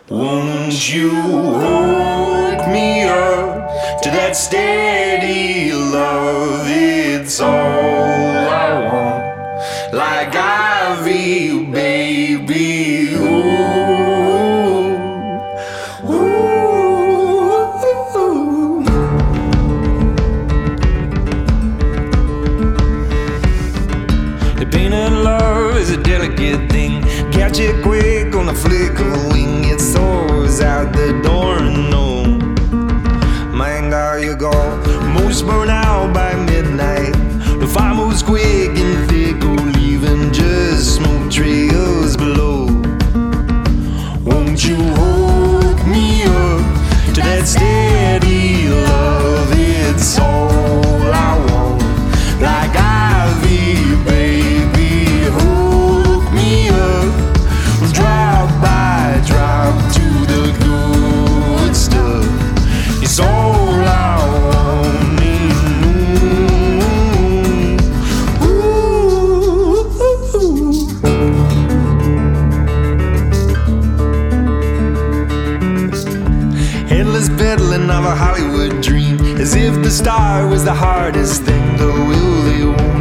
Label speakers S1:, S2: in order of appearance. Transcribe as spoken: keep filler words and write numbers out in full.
S1: Won't you hook me up to that steady love? It's all I want, like Ivy, baby. Ooh, ooh. The pain of love is a delicate thing. Catch it quick on the flick of a wing. It soars out the door and no, man, how you go. Most burn out by midnight. The fire moves quick and thick, oh, leaving just smoke trails below. Won't you hook me up to that steady love? It's all I want, like Ivy, baby. Hook me up, drop by drop to the good stuff. It's all I want. Endless peddling of a Hollywood dream, as if the star was the hardest thing. The will they won't.